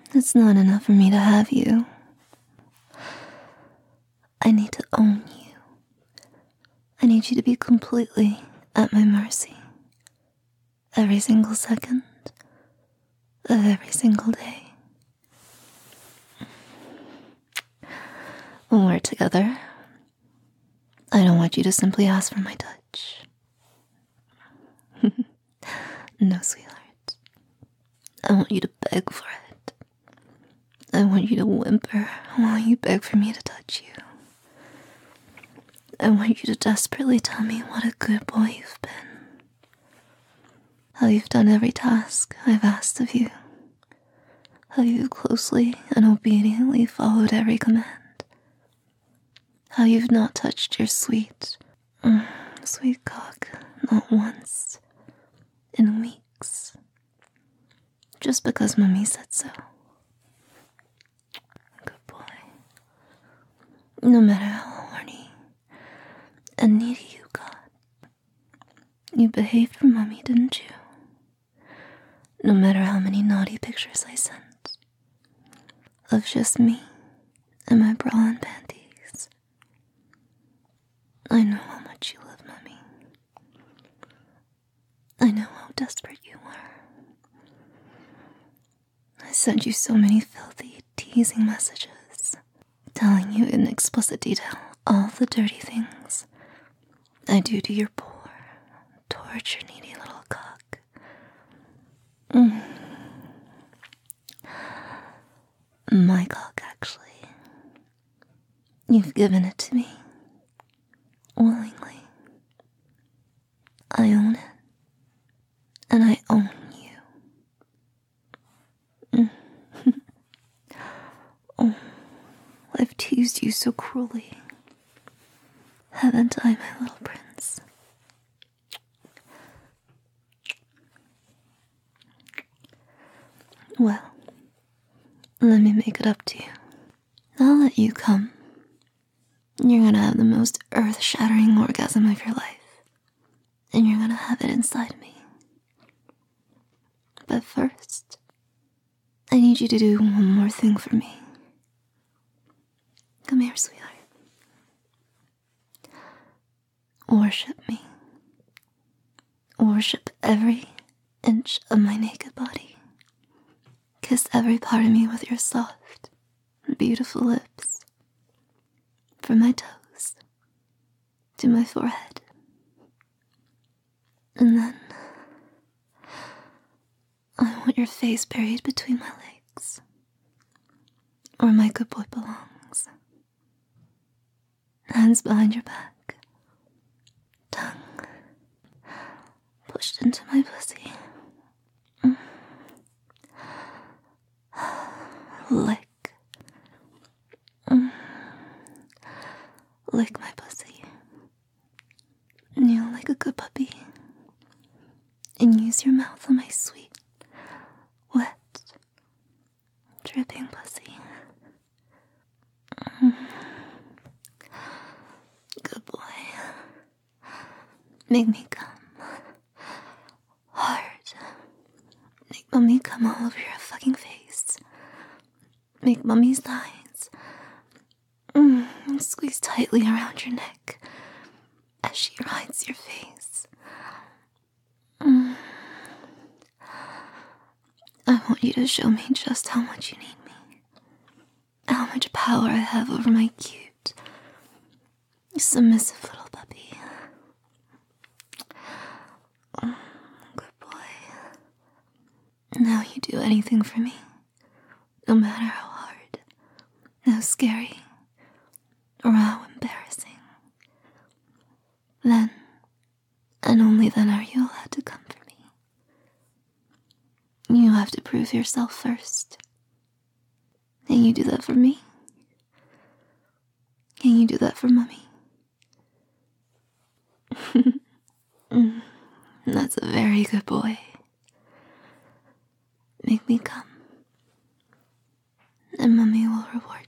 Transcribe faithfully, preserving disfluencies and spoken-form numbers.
It's not enough for me to have you. I need to own you. I need you to be completely at my mercy. Every single second of every single day. When we're together, I don't want you to simply ask for my touch. No, sweetheart. I want you to beg for it. I want you to whimper while you beg for me to touch you. I want you to desperately tell me what a good boy you've been. How you've done every task I've asked of you. How you've closely and obediently followed every command. How you've not touched your sweet, mm, sweet cock not once in weeks. Just because Mommy said so. Good boy. No matter how horny and needy you got, you behaved for Mommy, didn't you? No matter how many naughty pictures I sent of just me and my bra and panties. I know how much you love Mommy. I know how desperate you were. I sent you so many filthy, teasing messages, telling you in explicit detail all the dirty things I do to your poor, torture-needy little cock. Mm. My cock, actually. You've given it to me. Willingly. I own it. And I own you. Mm. Oh, I've teased you so cruelly. Haven't I, my little prince? Well, let me make it up to you. I'll let you come. You're gonna have the most earth-shattering orgasm of your life. And you're gonna have it inside me. But first, I need you to do one more thing for me. Come here, sweetheart. Worship me. Worship every inch of my naked body. Kiss every part of me with your soft, beautiful lips. From my toes to my forehead. And then I want your face buried between my legs, where my good boy belongs. Hands behind your back, tongue pushed into my pussy. Mm. Lick. Mm. Lick my pussy. Kneel like a good puppy. And use your mouth on my sweet, wet, dripping pussy. Mm. Good boy. Make me come. Hard. Make Mommy come all over your fucking face. Make Mommy's thighs mm, squeeze tightly around your neck as she rides your face. Mm. I want you to show me just how much you need me. How much power I have over my cute, submissive little puppy. Oh, good boy. Now you do anything for me. No matter how hard, how scary, or how embarrassing. Then, and only then are you allowed to come for me. You have to prove yourself first. Can you do that for me? Can you do that for Mommy? Mm, that's a very good boy. Make me come. And Mommy will reward